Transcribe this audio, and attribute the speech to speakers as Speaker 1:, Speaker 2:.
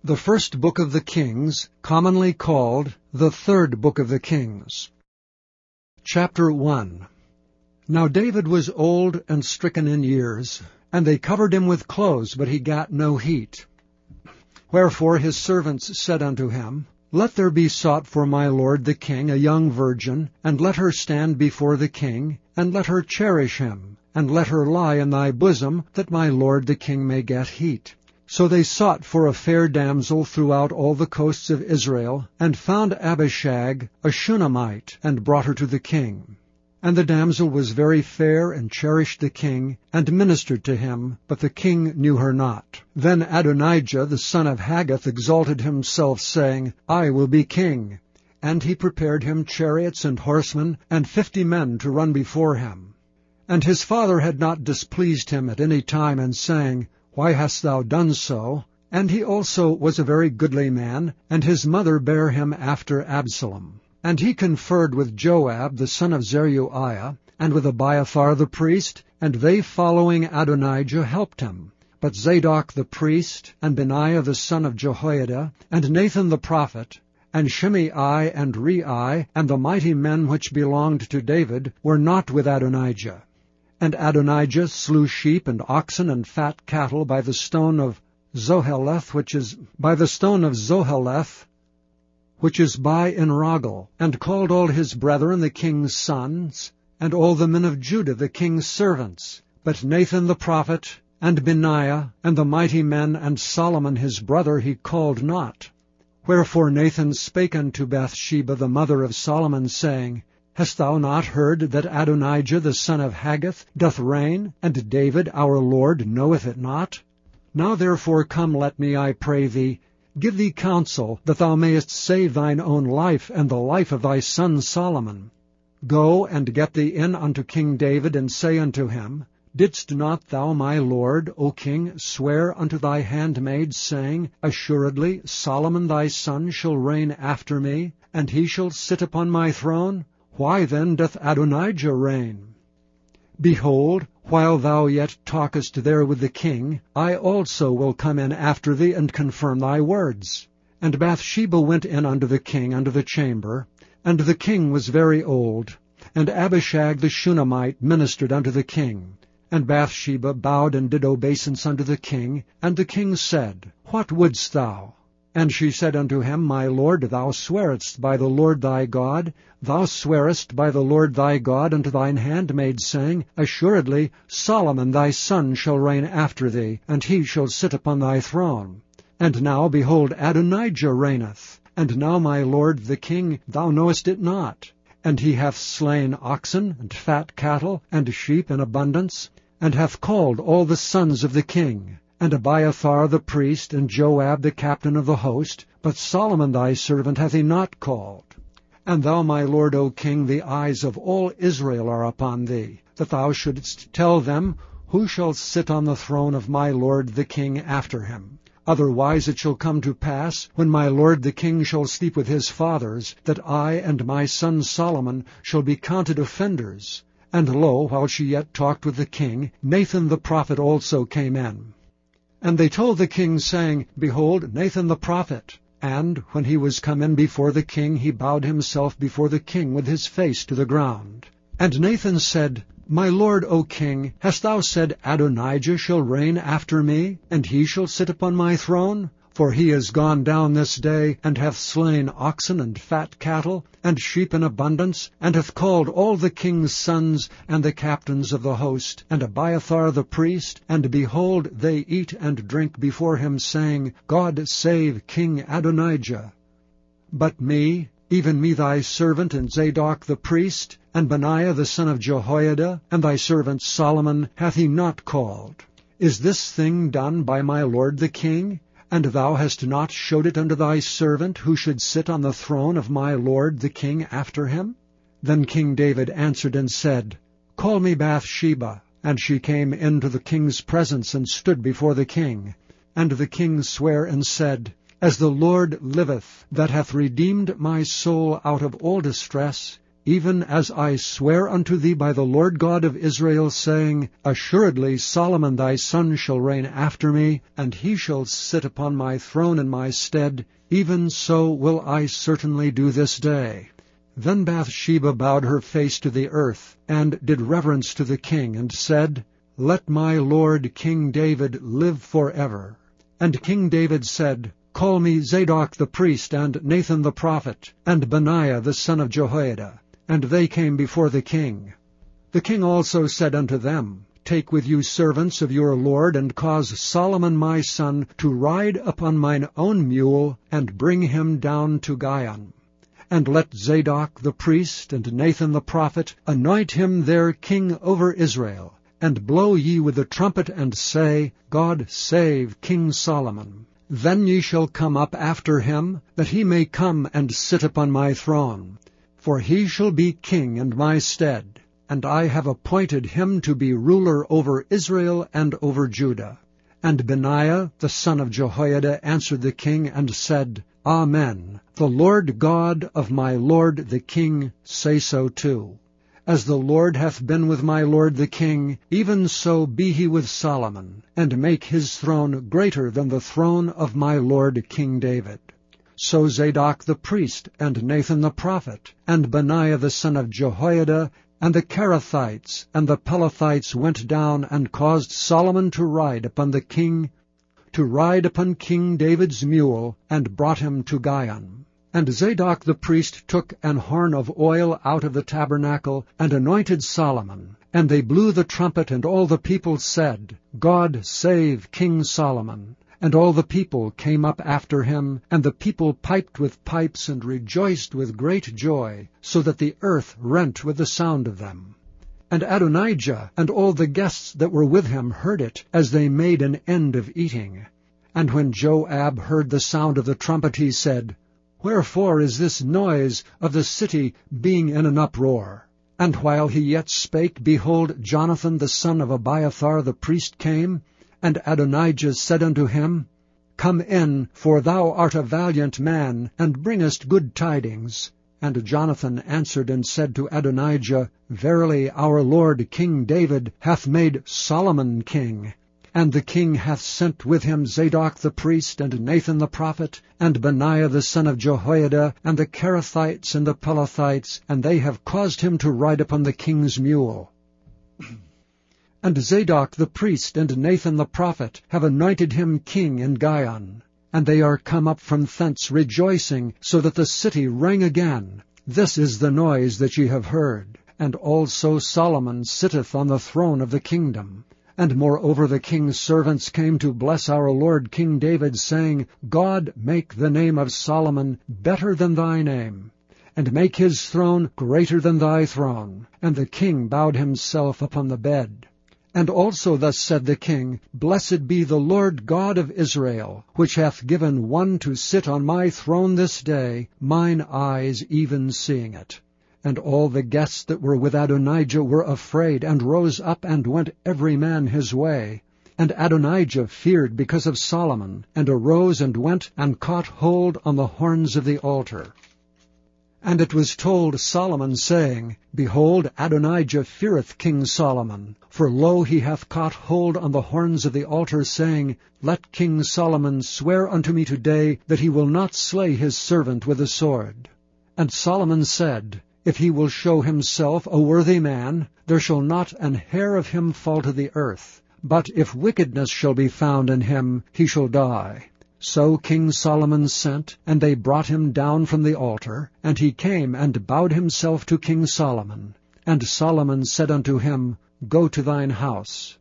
Speaker 1: The first book of the Kings, commonly called the third book of the Kings. Chapter 1. Now David was old and stricken in years, and they covered him with clothes, but he gat no heat. Wherefore his servants said unto him, Let there be sought for my lord the king a young virgin, and let her stand before the king, and let her cherish him, and let her lie in thy bosom, that my lord the king may get heat. So they sought for a fair damsel throughout all the coasts of Israel, and found Abishag, a Shunammite, and brought her to the king. And the damsel was very fair, and cherished the king, and ministered to him, but the king knew her not. Then Adonijah the son of Haggith exalted himself, saying, I will be king. And he prepared him chariots and horsemen, and 50 men to run before him. And his father had not displeased him at any time in saying, Why hast thou done so? And he also was a very goodly man, and his mother bare him after Absalom. And he conferred with Joab the son of Zeruiah, and with Abiathar the priest, and they following Adonijah helped him. But Zadok the priest, and Benaiah the son of Jehoiada, and Nathan the prophet, and Shimei and Rei, and the mighty men which belonged to David, were not with Adonijah. And Adonijah slew sheep and oxen and fat cattle by the stone of Zoheleth, which is by Enrogel, and called all his brethren the king's sons, and all the men of Judah the king's servants. But Nathan the prophet, and Benaiah, and the mighty men, and Solomon his brother he called not. Wherefore Nathan spake unto Bathsheba the mother of Solomon, saying, Hast thou not heard that Adonijah the son of Haggith doth reign, and David our Lord knoweth it not? Now therefore come, let me, I pray thee, give thee counsel, that thou mayest save thine own life, and the life of thy son Solomon. Go and get thee in unto King David, and say unto him, Didst not thou, my lord, O king, swear unto thy handmaid, saying, Assuredly Solomon thy son shall reign after me, and he shall sit upon my throne? Why then doth Adonijah reign? Behold, while thou yet talkest there with the king, I also will come in after thee, and confirm thy words. And Bathsheba went in unto the king unto the chamber, and the king was very old. And Abishag the Shunammite ministered unto the king. And Bathsheba bowed and did obeisance unto the king. And the king said, What wouldst thou? And she said unto him, My lord, thou swearest by the Lord thy God, thou swearest by the Lord thy God unto thine handmaid, saying, Assuredly Solomon thy son shall reign after thee, and he shall sit upon thy throne. And now, behold, Adonijah reigneth. And now, my lord the king, thou knowest it not. And he hath slain oxen, and fat cattle, and sheep in abundance, and hath called all the sons of the king, and Abiathar the priest, and Joab the captain of the host, but Solomon thy servant hath he not called. And thou, my lord, O king, the eyes of all Israel are upon thee, that thou shouldest tell them who shall sit on the throne of my lord the king after him. Otherwise it shall come to pass, when my lord the king shall sleep with his fathers, that I and my son Solomon shall be counted offenders. And lo, while she yet talked with the king, Nathan the prophet also came in. And they told the king, saying, Behold, Nathan the prophet. And when he was come in before the king, he bowed himself before the king with his face to the ground. And Nathan said, My lord, O king, hast thou said, Adonijah shall reign after me, and he shall sit upon my throne? For he is gone down this day, and hath slain oxen and fat cattle, and sheep in abundance, and hath called all the king's sons, and the captains of the host, and Abiathar the priest, and behold, they eat and drink before him, saying, God save King Adonijah. But me, even me thy servant, and Zadok the priest, and Benaiah the son of Jehoiada, and thy servant Solomon, hath he not called. Is this thing done by my lord the king? And thou hast not showed it unto thy servant, who should sit on the throne of my lord the king after him? Then King David answered and said, Call me Bathsheba. And she came into the king's presence, and stood before the king. And the king sware and said, As the Lord liveth, that hath redeemed my soul out of all distress, even as I swear unto thee by the Lord God of Israel, saying, Assuredly Solomon thy son shall reign after me, and he shall sit upon my throne in my stead, even so will I certainly do this day. Then Bathsheba bowed her face to the earth, and did reverence to the king, and said, Let my lord King David live forever. And King David said, Call me Zadok the priest, and Nathan the prophet, and Benaiah the son of Jehoiada. And they came before the king. The king also said unto them, Take with you servants of your lord, and cause Solomon my son to ride upon mine own mule, and bring him down to Gihon. And let Zadok the priest and Nathan the prophet anoint him their king over Israel. And blow ye with the trumpet, and say, God save King Solomon. Then ye shall come up after him, that he may come and sit upon my throne. For he shall be king in my stead, and I have appointed him to be ruler over Israel and over Judah. And Benaiah the son of Jehoiada answered the king, and said, Amen. The Lord God of my lord the king say so too. As the Lord hath been with my lord the king, even so be he with Solomon, and make his throne greater than the throne of my lord King David. So Zadok the priest, and Nathan the prophet, and Benaiah the son of Jehoiada, and the Kerethites and the Pelethites went down, and caused Solomon to ride upon King David's mule, and brought him to Gihon. And Zadok the priest took an horn of oil out of the tabernacle, and anointed Solomon. And they blew the trumpet, and all the people said, God save King Solomon. And all the people came up after him, and the people piped with pipes, and rejoiced with great joy, so that the earth rent with the sound of them. And Adonijah and all the guests that were with him heard it, as they made an end of eating. And when Joab heard the sound of the trumpet, he said, Wherefore is this noise of the city being in an uproar? And while he yet spake, behold, Jonathan the son of Abiathar the priest came, and Adonijah said unto him, Come in, for thou art a valiant man, and bringest good tidings. And Jonathan answered and said to Adonijah, Verily our lord King David hath made Solomon king. And the king hath sent with him Zadok the priest, and Nathan the prophet, and Benaiah the son of Jehoiada, and the Kerethites and the Pelethites, and they have caused him to ride upon the king's mule. And Zadok the priest and Nathan the prophet have anointed him king in Gihon. And they are come up from thence rejoicing, so that the city rang again. This is the noise that ye have heard. And also Solomon sitteth on the throne of the kingdom. And moreover the king's servants came to bless our lord King David, saying, God make the name of Solomon better than thy name, and make his throne greater than thy throne. And the king bowed himself upon the bed. And also thus said the king, Blessed be the Lord God of Israel, which hath given one to sit on my throne this day, mine eyes even seeing it. And all the guests that were with Adonijah were afraid, and rose up, and went every man his way. And Adonijah feared because of Solomon, and arose and went, and caught hold on the horns of the altar. And it was told Solomon, saying, Behold, Adonijah feareth King Solomon. For lo, he hath caught hold on the horns of the altar, saying, Let King Solomon swear unto me today that he will not slay his servant with the sword. And Solomon said, If he will show himself a worthy man, there shall not an hair of him fall to the earth. But if wickedness shall be found in him, he shall die. So King Solomon sent, and they brought him down from the altar, and he came and bowed himself to King Solomon. And Solomon said unto him, Go to thine house.